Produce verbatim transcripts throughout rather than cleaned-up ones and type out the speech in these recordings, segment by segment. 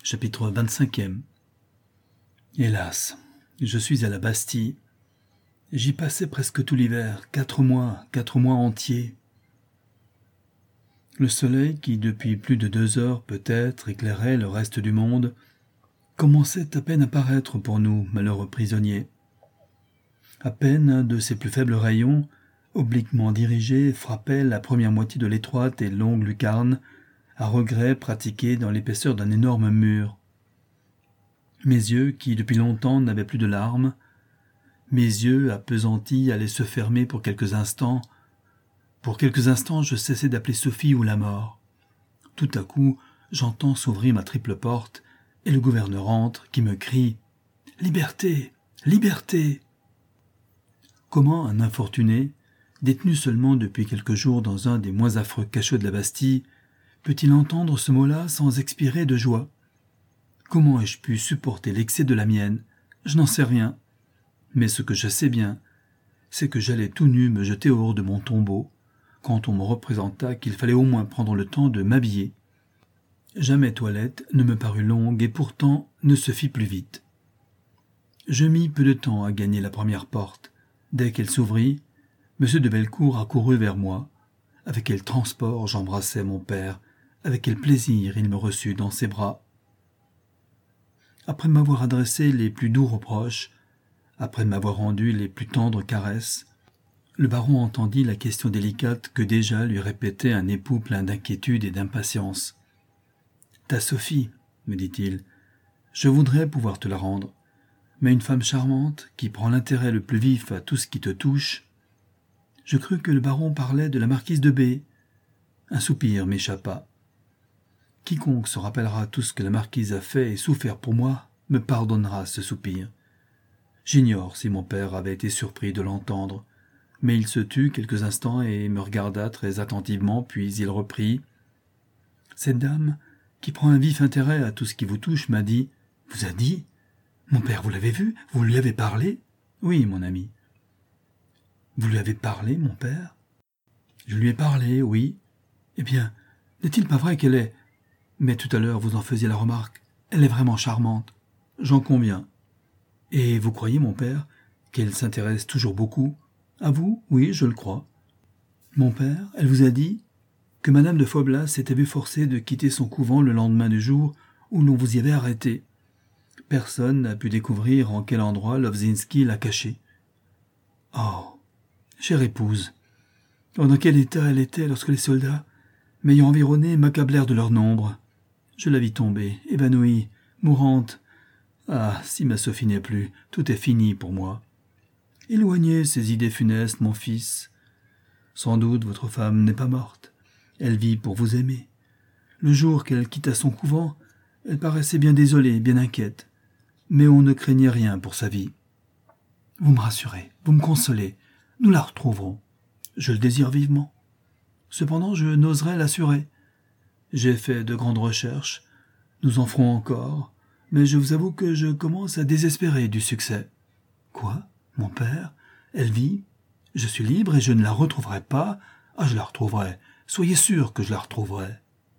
Chapitre vingt-cinq. Hélas, je suis à la Bastille. J'y passais presque tout l'hiver, quatre mois, quatre mois entiers. Le soleil, qui depuis plus de deux heures peut-être éclairait le reste du monde, commençait à peine à paraître pour nous, malheureux prisonniers. À peine un de ses plus faibles rayons, obliquement dirigé, frappait la première moitié de l'étroite et longue lucarne, à regret pratiquée dans l'épaisseur d'un énorme mur. Mes yeux, qui depuis longtemps n'avaient plus de larmes, mes yeux appesantis allaient se fermer pour quelques instants. Pour quelques instants, je cessais d'appeler Sophie ou la mort. Tout à coup, j'entends s'ouvrir ma triple porte, et le gouverneur entre, qui me crie « Liberté! Liberté !» Comment un infortuné, détenu seulement depuis quelques jours dans un des moins affreux cachots de la Bastille, peut-il entendre ce mot-là sans expirer de joie? Comment ai-je pu supporter l'excès de la mienne? Je n'en sais rien. Mais ce que je sais bien, c'est que j'allais tout nu me jeter hors de mon tombeau, quand on me représenta qu'il fallait au moins prendre le temps de m'habiller. Jamais toilette ne me parut longue et pourtant ne se fit plus vite. Je mis peu de temps à gagner la première porte. Dès qu'elle s'ouvrit, M. de Bellecourt accourut vers moi. Avec quel transport j'embrassai mon père, avec quel plaisir il me reçut dans ses bras. Après m'avoir adressé les plus doux reproches, après m'avoir rendu les plus tendres caresses, le baron entendit la question délicate que déjà lui répétait un époux plein d'inquiétude et d'impatience. « Ta Sophie, me dit-il, je voudrais pouvoir te la rendre, mais une femme charmante qui prend l'intérêt le plus vif à tout ce qui te touche. » Je crus que le baron parlait de la marquise de B. Un soupir m'échappa. Quiconque se rappellera tout ce que la marquise a fait et souffert pour moi me pardonnera ce soupir. J'ignore si mon père avait été surpris de l'entendre, mais il se tut quelques instants et me regarda très attentivement, puis il reprit. « Cette dame, qui prend un vif intérêt à tout ce qui vous touche, m'a dit... »« Vous a dit ? Mon père, vous l'avez vu? Vous lui avez parlé ?»« Oui, mon ami. »« Vous lui avez parlé, mon père ?»« Je lui ai parlé, oui. »« Eh bien, n'est-il pas vrai qu'elle est... Mais tout à l'heure, vous en faisiez la remarque. Elle est vraiment charmante. J'en conviens. Et vous croyez, mon père, qu'elle s'intéresse toujours beaucoup? À vous? Oui, je le crois. Mon père, elle vous a dit que madame de Faublas s'était vue forcée de quitter son couvent le lendemain du jour où l'on vous y avait arrêté. Personne n'a pu découvrir en quel endroit Lovzinski l'a cachée. Oh, chère épouse, oh, dans quel état elle était lorsque les soldats, m'ayant environnée, m'accablèrent de leur nombre. Je la vis tomber, évanouie, mourante. Ah, si ma Sophie n'est plus, tout est fini pour moi. Éloignez ces idées funestes, mon fils. Sans doute votre femme n'est pas morte. Elle vit pour vous aimer. Le jour qu'elle quitta son couvent, elle paraissait bien désolée, bien inquiète. Mais on ne craignait rien pour sa vie. Vous me rassurez, vous me consolez. Nous la retrouverons. Je le désire vivement. Cependant, je n'oserais l'assurer. J'ai fait de grandes recherches. Nous en ferons encore. Mais je vous avoue que je commence à désespérer du succès. Quoi? Mon père? Elle vit? Je suis libre et je ne la retrouverai pas? Ah, je la retrouverai. Soyez sûr que je la retrouverai.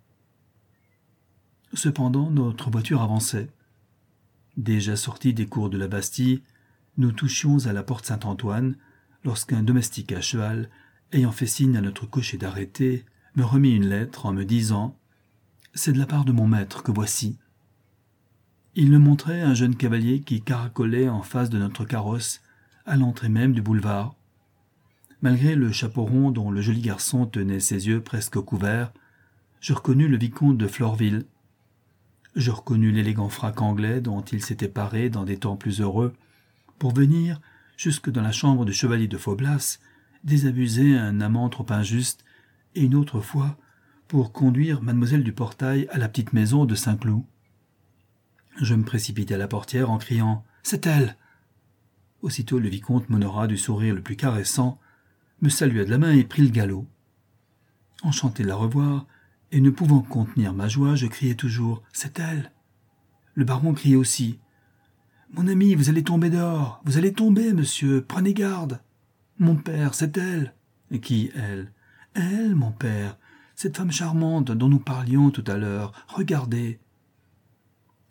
Cependant, notre voiture avançait. Déjà sortis des cours de la Bastille, nous touchions à la porte Saint-Antoine, lorsqu'un domestique à cheval, ayant fait signe à notre cocher d'arrêter, me remit une lettre en me disant « C'est de la part de mon maître que voici. » Il me montrait un jeune cavalier qui caracolait en face de notre carrosse, à l'entrée même du boulevard. Malgré le chapeau rond dont le joli garçon tenait ses yeux presque couverts, je reconnus le vicomte de Florville. Je reconnus l'élégant frac anglais dont il s'était paré dans des temps plus heureux, pour venir, jusque dans la chambre du chevalier de Faublas, désabuser un amant trop injuste, et une autre fois, pour conduire mademoiselle du Portail à la petite maison de Saint-Cloud. Je me précipitai à la portière en criant « C'est elle !» Aussitôt le vicomte m'honora du sourire le plus caressant, me salua de la main et prit le galop. Enchanté de la revoir, et ne pouvant contenir ma joie, je criai toujours « C'est elle !» Le baron criait aussi « Mon ami, vous allez tomber dehors, vous allez tomber, monsieur, prenez garde !»« Mon père, c'est elle !»« Et qui, elle ?»« Elle, mon père, cette femme charmante dont nous parlions tout à l'heure, regardez !»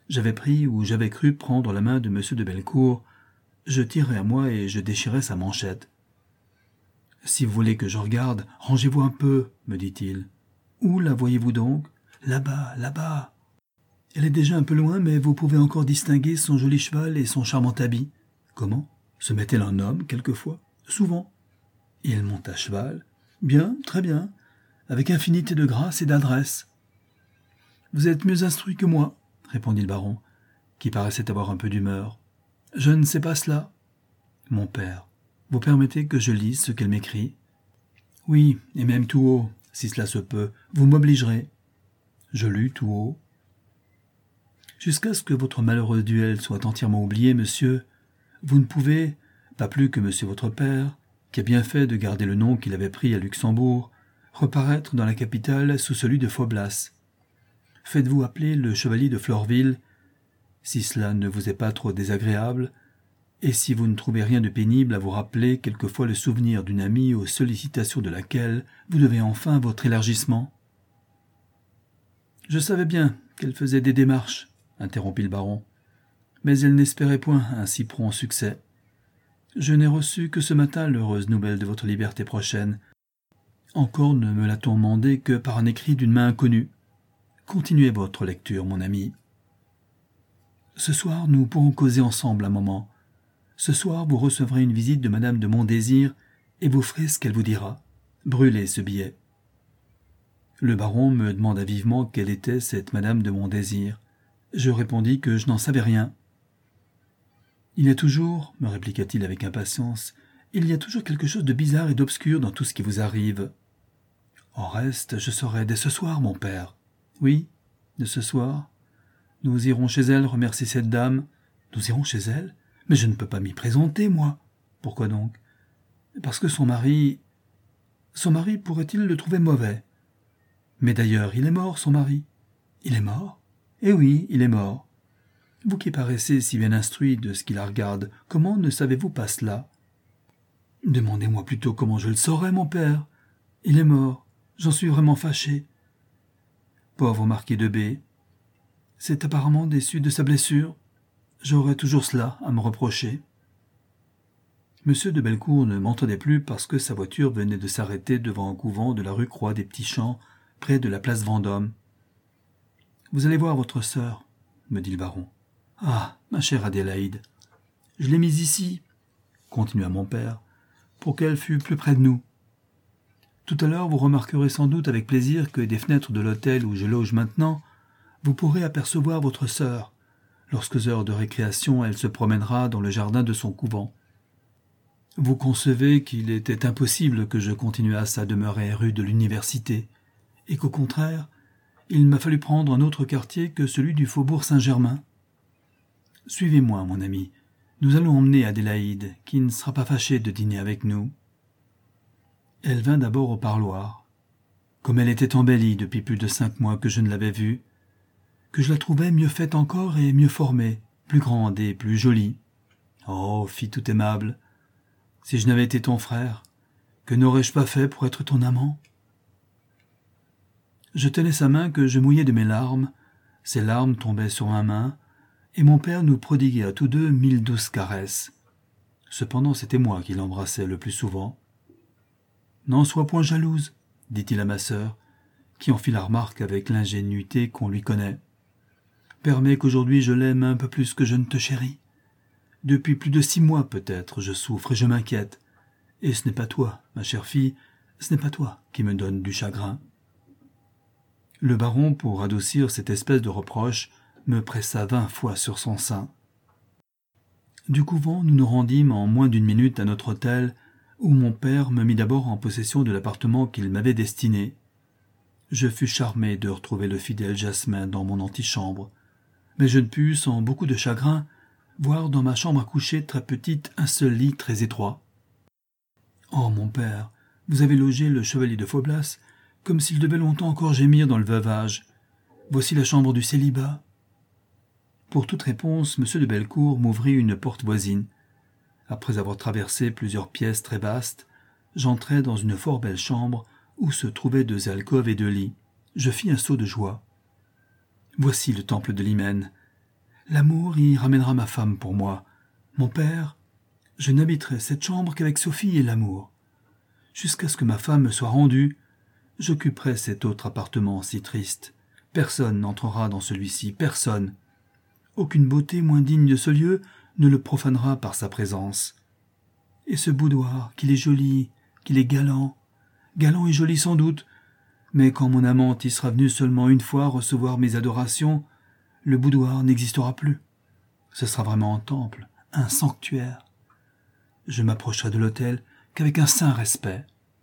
J'avais pris ou j'avais cru prendre la main de M. de Bellecourt. Je tirai à moi et je déchirai sa manchette. « Si vous voulez que je regarde, rangez-vous un peu, me dit-il. Où la voyez-vous donc ? Là-bas, là-bas. Elle est déjà un peu loin, mais vous pouvez encore distinguer son joli cheval et son charmant habit. Comment ? Se met-elle en homme, quelquefois ? Souvent. Et elle monte à cheval ? Bien, très bien, avec infinité de grâce et d'adresse. Vous êtes mieux instruit que moi, répondit le baron, qui paraissait avoir un peu d'humeur. Je ne sais pas cela. Mon père, vous permettez que je lise ce qu'elle m'écrit ? Oui, et même tout haut, si cela se peut, vous m'obligerez. Je lus tout haut. Jusqu'à ce que votre malheureux duel soit entièrement oublié, monsieur, vous ne pouvez, pas plus que monsieur votre père, qui a bien fait de garder le nom qu'il avait pris à Luxembourg, reparaître dans la capitale sous celui de Faublas. Faites-vous appeler le chevalier de Florville, si cela ne vous est pas trop désagréable, et si vous ne trouvez rien de pénible à vous rappeler quelquefois le souvenir d'une amie aux sollicitations de laquelle vous devez enfin votre élargissement. Je savais bien qu'elle faisait des démarches, interrompit le baron, mais elle n'espérait point un si prompt succès. Je n'ai reçu que ce matin l'heureuse nouvelle de votre liberté prochaine. Encore ne me l'a-t-on mandé que par un écrit d'une main inconnue. Continuez votre lecture, mon ami. Ce soir, nous pourrons causer ensemble un moment. Ce soir, vous recevrez une visite de madame de Montdésir et vous ferez ce qu'elle vous dira. Brûlez ce billet. Le baron me demanda vivement quelle était cette madame de Montdésir. Je répondis que je n'en savais rien. Il y a toujours, me répliqua-t-il avec impatience, il y a toujours quelque chose de bizarre et d'obscur dans tout ce qui vous arrive. En reste, je saurai dès ce soir, mon père. Oui, de ce soir. Nous irons chez elle remercier cette dame. Nous irons chez elle ? Mais je ne peux pas m'y présenter, moi. Pourquoi donc ? Parce que son mari... Son mari pourrait-il le trouver mauvais ? Mais d'ailleurs, il est mort, son mari. Il est mort ? Eh oui, il est mort. Vous qui paraissez si bien instruit de ce qui la regarde, comment ne savez-vous pas cela ? Demandez-moi plutôt comment je le saurais, mon père. Il est mort. J'en suis vraiment fâché. Pauvre marquis de B. C'est apparemment déçu de sa blessure. J'aurais toujours cela à me reprocher. Monsieur de Bellecourt ne m'entendait plus parce que sa voiture venait de s'arrêter devant un couvent de la rue Croix des Petits Champs, près de la place Vendôme. « Vous allez voir votre sœur, » me dit le baron. « Ah, ma chère Adélaïde, je l'ai mise ici, » continua mon père, « pour qu'elle fût plus près de nous. Tout à l'heure, vous remarquerez sans doute avec plaisir que des fenêtres de l'hôtel où je loge maintenant, vous pourrez apercevoir votre sœur. Lorsqu'aux heures de récréation, elle se promènera dans le jardin de son couvent. Vous concevez qu'il était impossible que je continuasse à demeurer rue de l'Université, et qu'au contraire, il m'a fallu prendre un autre quartier que celui du faubourg Saint-Germain. Suivez-moi, mon ami. Nous allons emmener Adélaïde, qui ne sera pas fâchée de dîner avec nous. » Elle vint d'abord au parloir. Comme elle était embellie depuis plus de cinq mois que je ne l'avais vue, que je la trouvais mieux faite encore et mieux formée, plus grande et plus jolie. Oh, fille tout aimable, si je n'avais été ton frère, que n'aurais-je pas fait pour être ton amant ? Je tenais sa main que je mouillais de mes larmes, ses larmes tombaient sur ma main, et mon père nous prodiguait à tous deux mille douces caresses. Cependant, c'était moi qui l'embrassais le plus souvent. « N'en sois point jalouse, » dit-il à ma sœur, qui en fit la remarque avec l'ingénuité qu'on lui connaît. « Permets qu'aujourd'hui je l'aime un peu plus que je ne te chéris. Depuis plus de six mois peut-être, je souffre et je m'inquiète. Et ce n'est pas toi, ma chère fille, ce n'est pas toi qui me donne du chagrin. » Le baron, pour adoucir cette espèce de reproche, me pressa vingt fois sur son sein. Du couvent, nous nous rendîmes en moins d'une minute à notre hôtel, où mon père me mit d'abord en possession de l'appartement qu'il m'avait destiné. Je fus charmé de retrouver le fidèle Jasmin dans mon antichambre, mais je ne pus, sans beaucoup de chagrin, voir dans ma chambre à coucher très petite un seul lit très étroit. « Oh, mon père, vous avez logé le chevalier de Faublas, comme s'il devait longtemps encore gémir dans le veuvage. Voici la chambre du célibat. » Pour toute réponse, M. de Bellecourt m'ouvrit une porte voisine. Après avoir traversé plusieurs pièces très vastes, j'entrai dans une fort belle chambre où se trouvaient deux alcôves et deux lits. Je fis un saut de joie. « Voici le temple de l'hymen. L'amour y ramènera ma femme pour moi. Mon père, je n'habiterai cette chambre qu'avec Sophie et l'amour. Jusqu'à ce que ma femme me soit rendue, j'occuperai cet autre appartement si triste. Personne n'entrera dans celui-ci, personne. Aucune beauté moins digne de ce lieu ne le profanera par sa présence. Et ce boudoir, qu'il est joli, qu'il est galant, galant et joli sans doute, mais quand mon amante y sera venue seulement une fois recevoir mes adorations, le boudoir n'existera plus. Ce sera vraiment un temple, un sanctuaire. Je m'approcherai de l'autel qu'avec un saint respect.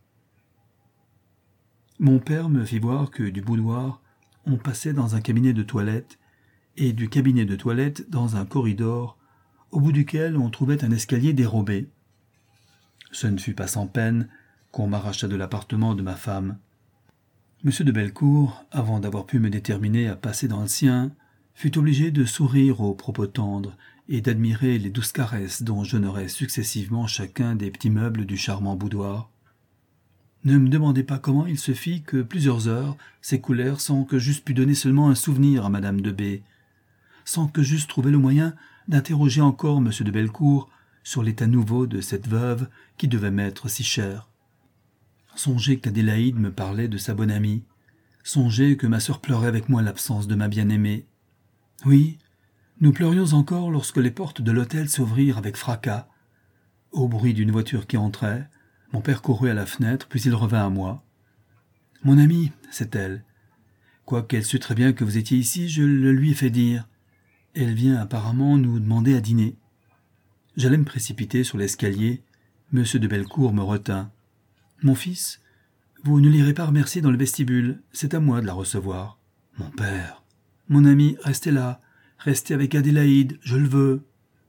Mon père me fit voir que du boudoir, on passait dans un cabinet de toilette, et du cabinet de toilette dans un corridor, au bout duquel on trouvait un escalier dérobé. Ce ne fut pas sans peine qu'on m'arracha de l'appartement de ma femme. Monsieur de Bellecourt, avant d'avoir pu me déterminer à passer dans le sien, fut obligé de sourire aux propos tendres et d'admirer les douces caresses dont j'honorais successivement chacun des petits meubles du charmant boudoir. Ne me demandez pas comment il se fit que plusieurs heures s'écoulèrent sans que j'eusse pu donner seulement un souvenir à madame de B, sans que j'eusse trouvé le moyen d'interroger encore monsieur de Bellecourt sur l'état nouveau de cette veuve qui devait m'être si chère. Songez qu'Adélaïde me parlait de sa bonne amie. Songez que ma sœur pleurait avec moi l'absence de ma bien-aimée. Oui, nous pleurions encore lorsque les portes de l'hôtel s'ouvrirent avec fracas. Au bruit d'une voiture qui entrait, mon père courut à la fenêtre, puis il revint à moi. « Mon amie, c'est elle. Quoiqu'elle sût très bien que vous étiez ici, je le lui ai fait dire. Elle vient apparemment nous demander à dîner. » J'allais me précipiter sur l'escalier. Monsieur de Bellecourt me retint. « Mon fils, vous ne l'irez pas remercier dans le vestibule, c'est à moi de la recevoir. »« Mon père, mon ami, restez là, restez avec Adélaïde, je le veux. »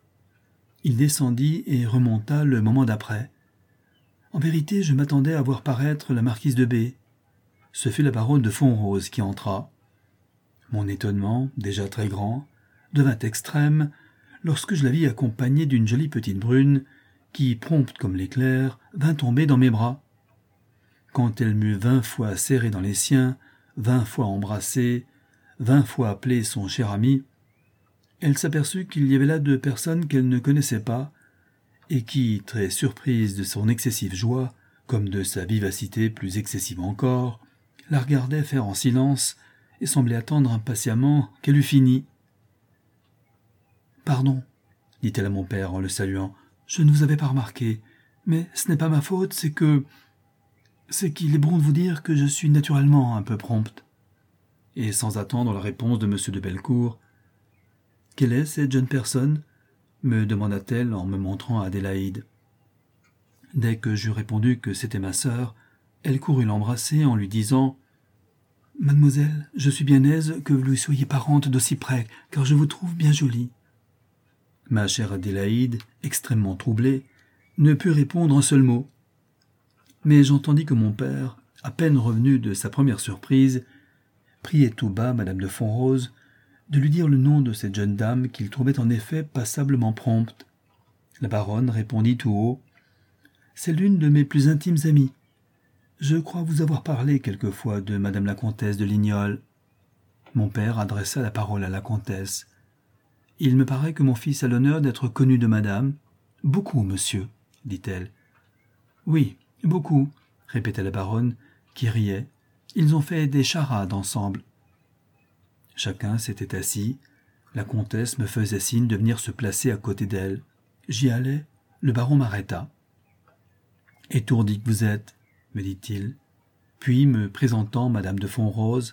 Il descendit et remonta le moment d'après. En vérité, je m'attendais à voir paraître la marquise de B. Ce fut la baronne de Fonrose qui entra. Mon étonnement, déjà très grand, devint extrême lorsque je la vis accompagnée d'une jolie petite brune qui, prompte comme l'éclair, vint tomber dans mes bras. Quand elle m'eut vingt fois serré dans les siens, vingt fois embrassé, vingt fois appelé son cher ami, elle s'aperçut qu'il y avait là deux personnes qu'elle ne connaissait pas, et qui, très surprise de son excessive joie, comme de sa vivacité plus excessive encore, la regardaient faire en silence et semblaient attendre impatiemment qu'elle eût fini. « Pardon, » dit-elle à mon père en le saluant, « je ne vous avais pas remarqué, mais ce n'est pas ma faute, c'est que... c'est qu'il est bon de vous dire que je suis naturellement un peu prompte. » Et sans attendre la réponse de monsieur de Bellecourt, « Quelle est cette jeune personne ?» me demanda-t-elle en me montrant Adélaïde. Dès que j'eus répondu que c'était ma sœur, elle courut l'embrasser en lui disant « Mademoiselle, je suis bien aise que vous lui soyez parente d'aussi près, car je vous trouve bien jolie. » Ma chère Adélaïde, extrêmement troublée, ne put répondre un seul mot. Mais j'entendis que mon père, à peine revenu de sa première surprise, priait tout bas madame de Fonrose de lui dire le nom de cette jeune dame qu'il trouvait en effet passablement prompte. La baronne répondit tout haut « C'est l'une de mes plus intimes amies. Je crois vous avoir parlé quelquefois de madame la comtesse de Lignolles. » Mon père adressa la parole à la comtesse. « Il me paraît que mon fils a l'honneur d'être connu de madame. »« Beaucoup, monsieur, » dit-elle. « Oui, beaucoup, » répétait la baronne, qui riait. « Ils ont fait des charades ensemble. » Chacun s'était assis. La comtesse me faisait signe de venir se placer à côté d'elle. J'y allais. Le baron m'arrêta. « Étourdi que vous êtes, » me dit-il. Puis, me présentant madame de Fonrose,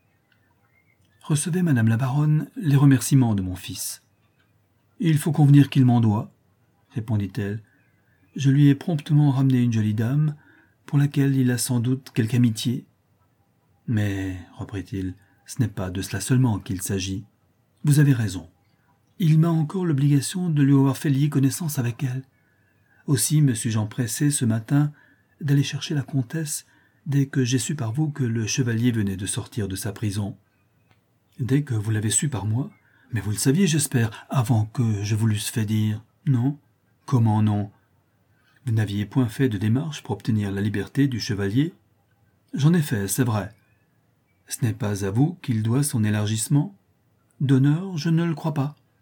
« Recevez, madame la baronne, les remerciements de mon fils. »« Il faut convenir qu'il m'en doit, » répondit-elle. « Je lui ai promptement ramené une jolie dame, pour laquelle il a sans doute quelque amitié. »« Mais, reprit-il, ce n'est pas de cela seulement qu'il s'agit. Vous avez raison. Il m'a encore l'obligation de lui avoir fait lier connaissance avec elle. Aussi me suis-je empressé ce matin d'aller chercher la comtesse dès que j'ai su par vous que le chevalier venait de sortir de sa prison. »« Dès que vous l'avez su par moi? Mais vous le saviez, j'espère, avant que je vous l'eusse fait dire. Non? Comment non? Vous n'aviez point fait de démarche pour obtenir la liberté du chevalier? J'en ai fait, c'est vrai. Ce n'est pas à vous qu'il doit son élargissement? D'honneur, je ne le crois pas.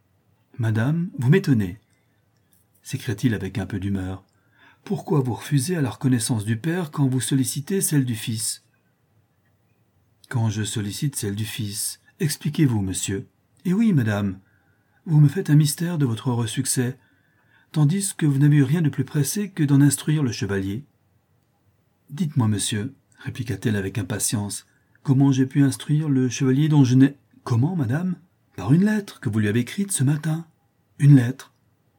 Madame, vous m'étonnez, s'écria-t-il avec un peu d'humeur. Pourquoi vous refusez à la reconnaissance du père quand vous sollicitez celle du fils? Quand je sollicite celle du fils, expliquez-vous, monsieur. Eh oui, madame, vous me faites un mystère de votre heureux succès, tandis que vous n'avez eu rien de plus pressé que d'en instruire le chevalier. Dites-moi, monsieur, répliqua-t-elle avec impatience, comment j'ai pu instruire le chevalier dont je n'ai... Comment, madame? Par une lettre que vous lui avez écrite ce matin. Une lettre.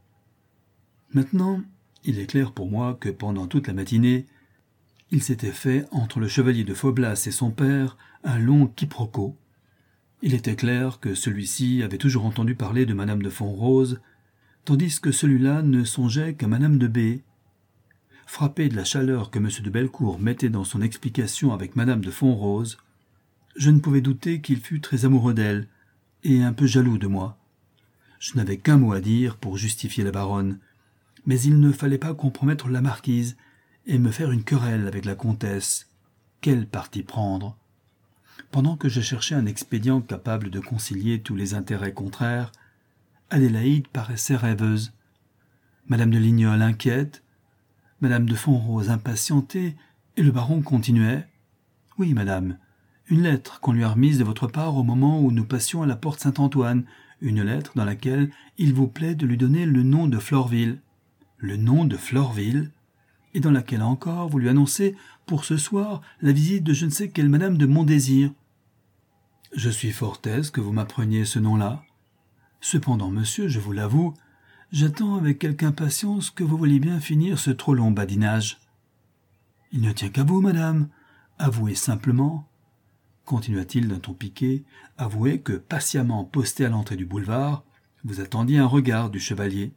Maintenant, il est clair pour moi que pendant toute la matinée, il s'était fait, entre le chevalier de Faublas et son père, un long quiproquo. Il était clair que celui-ci avait toujours entendu parler de madame de Fonrose, tandis que celui-là ne songeait qu'à madame de B. Frappé de la chaleur que M. de Bellecourt mettait dans son explication avec madame de Fonrose, je ne pouvais douter qu'il fût très amoureux d'elle, et un peu jaloux de moi. Je n'avais qu'un mot à dire pour justifier la baronne, mais il ne fallait pas compromettre la marquise et me faire une querelle avec la comtesse. Quel parti prendre? Pendant que je cherchais un expédient capable de concilier tous les intérêts contraires, Adélaïde paraissait rêveuse, madame de Lignol inquiète, madame de Fonrose impatientée, et le baron continuait. « Oui, madame, une lettre qu'on lui a remise de votre part au moment où nous passions à la porte Saint-Antoine, une lettre dans laquelle il vous plaît de lui donner le nom de Florville. Le nom de Florville, et dans laquelle encore vous lui annoncez pour ce soir la visite de je ne sais quelle madame de Montdésir. Je suis fort aise que vous m'appreniez ce nom-là. Cependant, monsieur, je vous l'avoue, j'attends avec quelque impatience que vous vouliez bien finir ce trop long badinage. Il ne tient qu'à vous, madame. Avouez simplement, continua-t-il d'un ton piqué, avouez que, patiemment posté à l'entrée du boulevard, vous attendiez un regard du chevalier.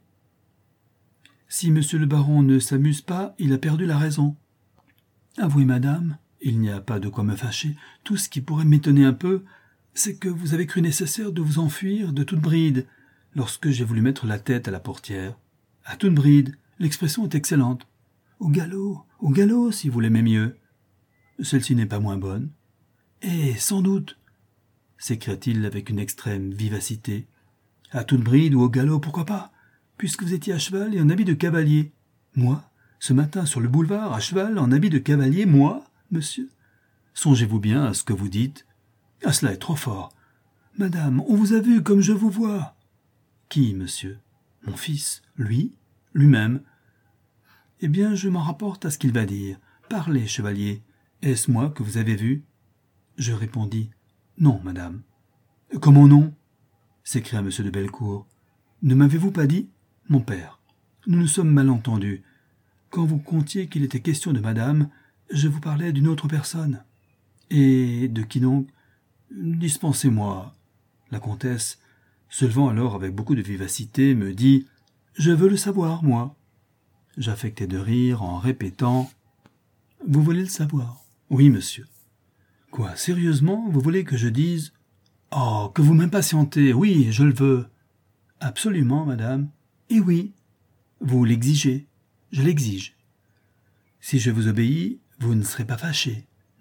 Si monsieur le baron ne s'amuse pas, il a perdu la raison. Avouez, madame, il n'y a pas de quoi me fâcher, tout ce qui pourrait m'étonner un peu, c'est que vous avez cru nécessaire de vous enfuir de toute bride, lorsque j'ai voulu mettre la tête à la portière. À toute bride, l'expression est excellente. Au galop, au galop, si vous l'aimez mieux. Celle-ci n'est pas moins bonne. Eh, sans doute, s'écria-t-il avec une extrême vivacité. À toute bride ou au galop, pourquoi pas, puisque vous étiez à cheval et en habit de cavalier. Moi, ce matin sur le boulevard, à cheval, en habit de cavalier, moi, monsieur? Songez-vous bien à ce que vous dites. Ah, cela est trop fort. Madame, on vous a vu comme je vous vois. Qui, monsieur? Mon fils, lui, lui-même. Eh bien, je m'en rapporte à ce qu'il va dire. Parlez, chevalier. Est-ce moi que vous avez vu? Je répondis. Non, madame. Comment non? S'écria M. de Bellecourt. Ne m'avez-vous pas dit? Mon père, nous nous sommes mal entendus. Quand vous contiez qu'il était question de madame, je vous parlais d'une autre personne. Et de qui donc? Dispensez-moi. La comtesse, se levant alors avec beaucoup de vivacité, me dit « Je veux le savoir, moi. » J'affectai de rire en répétant « Vous voulez le savoir? »« Oui, monsieur. »« Quoi, sérieusement, vous voulez que je dise? »« Oh, que vous m'impatientez, oui, je le veux. »« Absolument, madame. »« Et oui. »« Vous l'exigez. »« Je l'exige. »« Si je vous obéis, vous ne serez pas fâchée. »« Non. »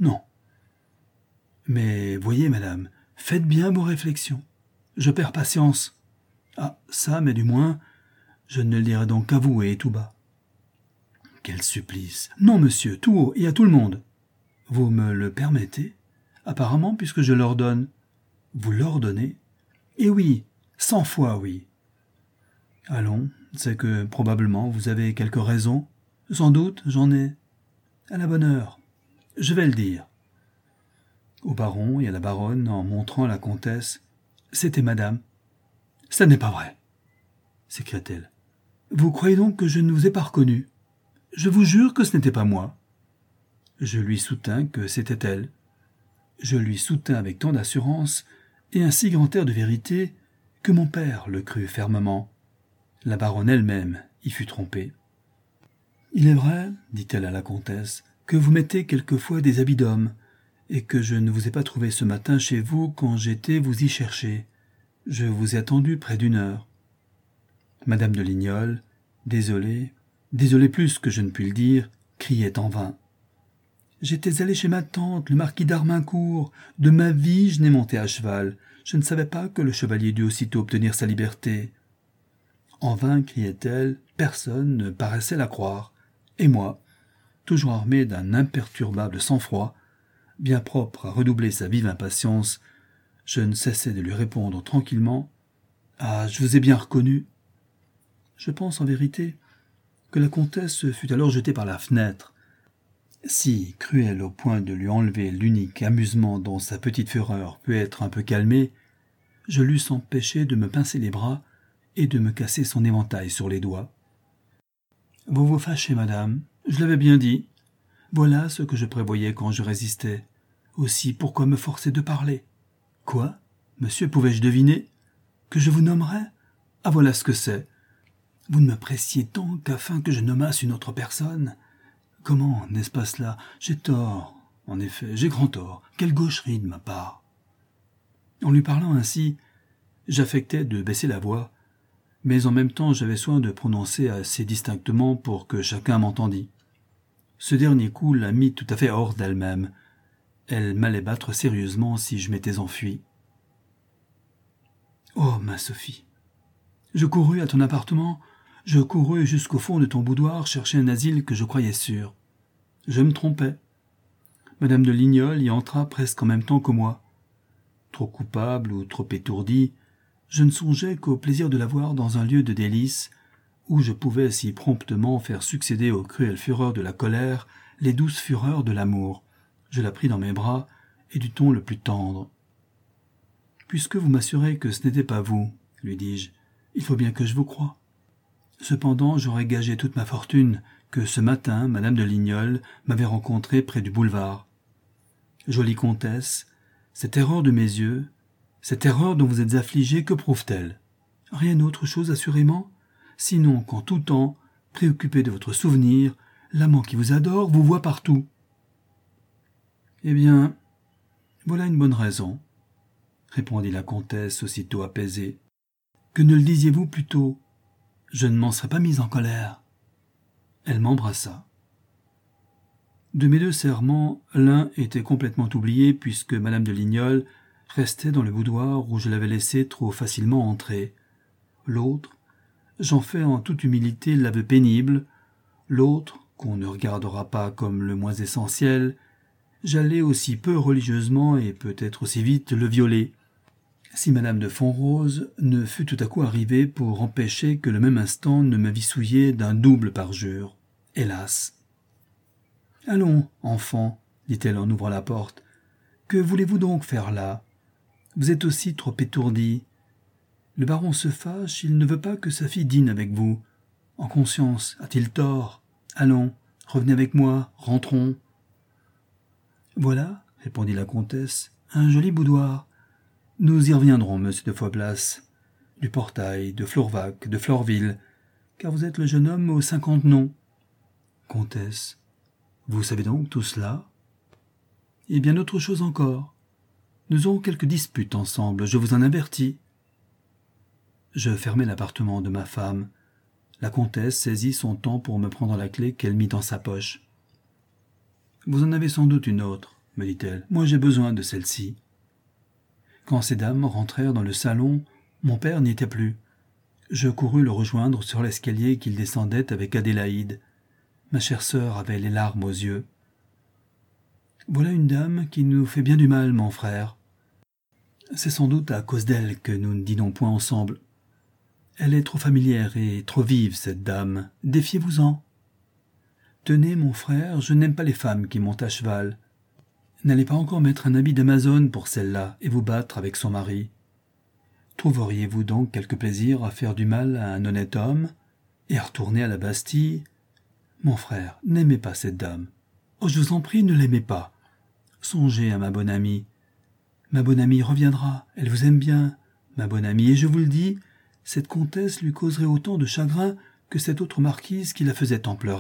Mais voyez, madame, faites bien vos réflexions. Je perds patience. Ah, ça, mais du moins, je ne le dirai donc qu'à vous et tout bas. Quel supplice! Non, monsieur, tout haut et à tout le monde. Vous me le permettez? Apparemment, puisque je l'ordonne. Vous l'ordonnez? Eh oui, cent fois oui. Allons, c'est que probablement vous avez quelque raison. Sans doute, j'en ai. À la bonne heure. Je vais le dire. Au baron et à la baronne, en montrant la comtesse. « C'était madame. »« Ça n'est pas vrai, » s'écria-t-elle. « Vous croyez donc que je ne vous ai pas reconnu? Je vous jure que ce n'était pas moi. » Je lui soutins que c'était elle. Je lui soutins avec tant d'assurance et un si grand air de vérité que mon père le crut fermement. La baronne elle-même y fut trompée. « Il est vrai, dit-elle à la comtesse, que vous mettez quelquefois des habits d'homme, et que je ne vous ai pas trouvé ce matin chez vous quand j'étais vous y chercher. Je vous ai attendu près d'une heure. » Madame de Lignol, désolée, désolée plus que je ne puis le dire, criait en vain. « J'étais allée chez ma tante, le marquis d'Armincourt. De ma vie, je n'ai monté à cheval. Je ne savais pas que le chevalier dût aussitôt obtenir sa liberté. En vain, criait-elle, personne ne paraissait la croire. Et moi, toujours armé d'un imperturbable sang-froid, bien propre à redoubler sa vive impatience, je ne cessais de lui répondre tranquillement « Ah, je vous ai bien reconnu !» Je pense en vérité que la comtesse fut alors jetée par la fenêtre. Si cruelle au point de lui enlever l'unique amusement dont sa petite fureur peut être un peu calmée, je l'eusse empêché de me pincer les bras et de me casser son éventail sur les doigts. « Vous vous fâchez, madame, je l'avais bien dit. Voilà ce que je prévoyais quand je résistais. Aussi, pourquoi me forcer de parler ? Quoi ? Monsieur, pouvais-je deviner ? Que je vous nommerais ? Ah, voilà ce que c'est. Vous ne me pressiez tant qu'afin que je nommasse une autre personne. Comment, n'est-ce pas cela ? J'ai tort, en effet, j'ai grand tort. Quelle gaucherie de ma part. » En lui parlant ainsi, j'affectais de baisser la voix, mais en même temps j'avais soin de prononcer assez distinctement pour que chacun m'entendît. Ce dernier coup la mit tout à fait hors d'elle-même. Elle m'allait battre sérieusement si je m'étais enfui. « Oh, ma Sophie ! Je courus à ton appartement, je courus jusqu'au fond de ton boudoir chercher un asile que je croyais sûr. Je me trompais. Madame de Lignol y entra presque en même temps que moi. Trop coupable ou trop étourdi, je ne songeais qu'au plaisir de la voir dans un lieu de délices où je pouvais si promptement faire succéder aux cruelles fureurs de la colère les douces fureurs de l'amour. Je la pris dans mes bras et du ton le plus tendre. « Puisque vous m'assurez que ce n'était pas vous, lui dis-je, il faut bien que je vous croie. Cependant, j'aurais gagé toute ma fortune que ce matin, madame de Lignol m'avait rencontré près du boulevard. Jolie comtesse, cette erreur de mes yeux, cette erreur dont vous êtes affligée, que prouve-t-elle ? Rien autre chose, assurément, sinon qu'en tout temps, préoccupé de votre souvenir, l'amant qui vous adore vous voit partout. Eh bien, voilà une bonne raison, répondit la comtesse aussitôt apaisée. Que ne le disiez-vous plus tôt ? Je ne m'en serais pas mise en colère. Elle m'embrassa. De mes deux serments, l'un était complètement oublié puisque madame de Lignol restait dans le boudoir où je l'avais laissé trop facilement entrer. L'autre, j'en fais en toute humilité l'aveu pénible. L'autre, qu'on ne regardera pas comme le moins essentiel, j'allais aussi peu religieusement et peut-être aussi vite le violer. Si madame de Fonrose ne fût tout à coup arrivée pour empêcher que le même instant ne me vît souillé d'un double parjure. Hélas !« Allons, enfant, dit-elle en ouvrant la porte, que voulez-vous donc faire là ? Vous êtes aussi trop étourdi. Le baron se fâche, il ne veut pas que sa fille dîne avec vous. En conscience, a-t-il tort ? Allons, revenez avec moi, rentrons. » Voilà, répondit la comtesse, un joli boudoir. Nous y reviendrons, monsieur de Faublas, du Portail, de Flourvac, de Florville, car vous êtes le jeune homme aux cinquante noms. Comtesse, vous savez donc tout cela ? Et bien autre chose encore. Nous aurons quelques disputes ensemble, je vous en avertis. Je fermai l'appartement de ma femme. La comtesse saisit son temps pour me prendre la clé qu'elle mit dans sa poche. « Vous en avez sans doute une autre, me dit-elle. Moi j'ai besoin de celle-ci. » Quand ces dames rentrèrent dans le salon, mon père n'y était plus. Je courus le rejoindre sur l'escalier qu'il descendait avec Adélaïde. Ma chère sœur avait les larmes aux yeux. « Voilà une dame qui nous fait bien du mal, mon frère. C'est sans doute à cause d'elle que nous ne dînons point ensemble. Elle est trop familière et trop vive, cette dame. Défiez-vous-en. Tenez, mon frère, je n'aime pas les femmes qui montent à cheval. N'allez pas encore mettre un habit d'Amazone pour celle-là et vous battre avec son mari. Trouveriez-vous donc quelque plaisir à faire du mal à un honnête homme et à retourner à la Bastille ? Mon frère, n'aimez pas cette dame. Oh, je vous en prie, ne l'aimez pas. Songez à ma bonne amie. Ma bonne amie reviendra, elle vous aime bien, ma bonne amie, et je vous le dis, cette comtesse lui causerait autant de chagrin que cette autre marquise qui la faisait tant pleurer. »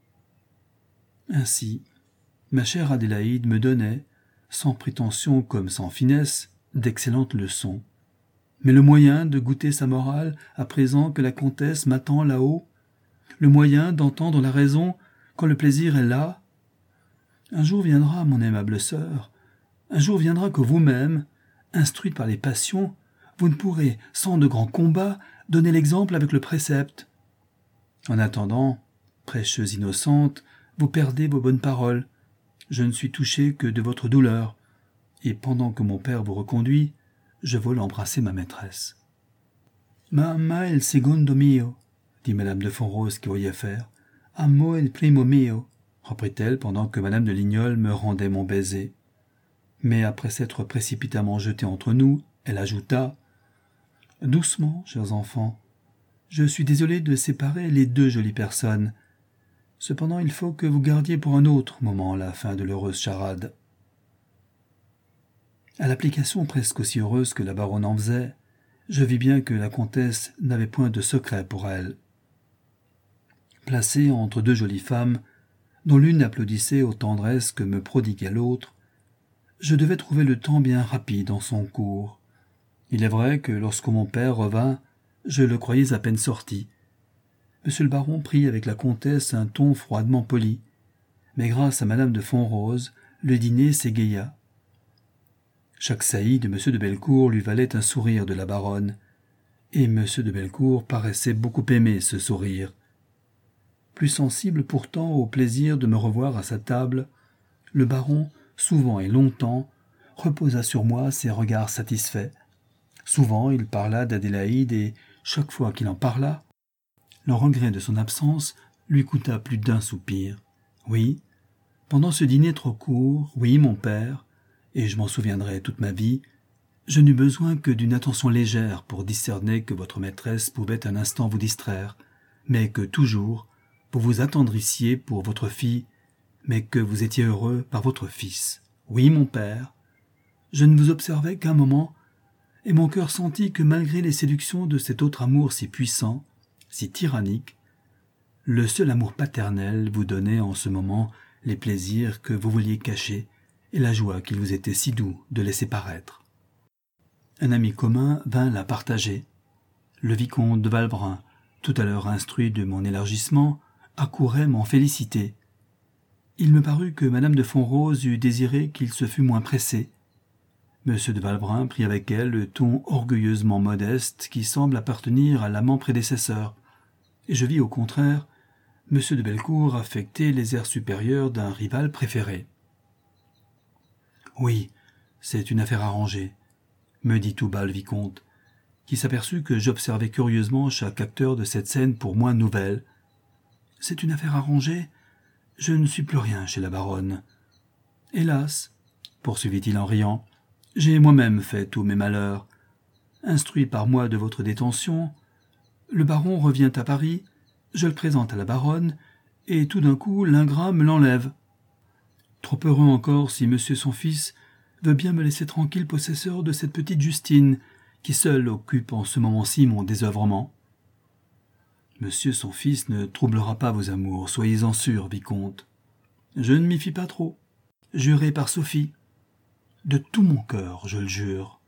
Ainsi, ma chère Adélaïde me donnait, sans prétention comme sans finesse, d'excellentes leçons. Mais le moyen de goûter sa morale à présent que la comtesse m'attend là-haut, le moyen d'entendre la raison quand le plaisir est là. Un jour viendra, mon aimable sœur, un jour viendra que vous-même, instruite par les passions, vous ne pourrez, sans de grands combats, donnez l'exemple avec le précepte. En attendant, prêcheuse innocente, vous perdez vos bonnes paroles. Je ne suis touché que de votre douleur, et pendant que mon père vous reconduit, je vole embrasser ma maîtresse. « Mamma il secondo mio » dit madame de Fonrose qui voyait faire. « Amo il primo mio » reprit-elle pendant que madame de Lignolles me rendait mon baiser. Mais après s'être précipitamment jetée entre nous, elle ajouta « Doucement, chers enfants, je suis désolée de séparer les deux jolies personnes. Cependant, il faut que vous gardiez pour un autre moment la fin de l'heureuse charade. » À l'application presque aussi heureuse que la baronne en faisait, je vis bien que la comtesse n'avait point de secret pour elle. Placée entre deux jolies femmes, dont l'une applaudissait aux tendresses que me prodiguait l'autre, je devais trouver le temps bien rapide en son cours. Il est vrai que lorsque mon père revint, je le croyais à peine sorti. Monsieur le baron prit avec la comtesse un ton froidement poli, mais grâce à madame de Fonrose, le dîner s'égaya. Chaque saillie de monsieur de Bellecourt lui valait un sourire de la baronne, et monsieur de Bellecourt paraissait beaucoup aimer ce sourire. Plus sensible pourtant au plaisir de me revoir à sa table, le baron, souvent et longtemps, reposa sur moi ses regards satisfaits. Souvent il parla d'Adélaïde et, chaque fois qu'il en parla, le regret de son absence lui coûta plus d'un soupir. Oui, pendant ce dîner trop court, oui, mon père, et je m'en souviendrai toute ma vie, je n'eus besoin que d'une attention légère pour discerner que votre maîtresse pouvait un instant vous distraire, mais que toujours, vous vous attendrissiez pour votre fille, mais que vous étiez heureux par votre fils. Oui, mon père, je ne vous observais qu'un moment, et mon cœur sentit que malgré les séductions de cet autre amour si puissant, si tyrannique, le seul amour paternel vous donnait en ce moment les plaisirs que vous vouliez cacher et la joie qu'il vous était si doux de laisser paraître. Un ami commun vint la partager. Le vicomte de Valbrun, tout à l'heure instruit de mon élargissement, accourait m'en féliciter. Il me parut que madame de Fonrose eût désiré qu'il se fût moins pressé. Monsieur de Valbrun prit avec elle le ton orgueilleusement modeste qui semble appartenir à l'amant prédécesseur, et je vis au contraire monsieur de Bellecourt affecter les airs supérieurs d'un rival préféré. « Oui, c'est une affaire arrangée, » me dit tout bas le vicomte, qui s'aperçut que j'observais curieusement chaque acteur de cette scène pour moins nouvelle. « C'est une affaire arrangée ? Je ne suis plus rien chez la baronne. Hélas, poursuivit-il en riant, j'ai moi-même fait tous mes malheurs. Instruit par moi de votre détention, le baron revient à Paris, je le présente à la baronne, et tout d'un coup l'ingrat me l'enlève. Trop heureux encore si monsieur son fils veut bien me laisser tranquille possesseur de cette petite Justine, qui seule occupe en ce moment-ci mon désœuvrement. Monsieur son fils ne troublera pas vos amours, soyez-en sûr, vicomte. Je ne m'y fie pas trop. Juré par Sophie. De tout mon cœur, je le jure.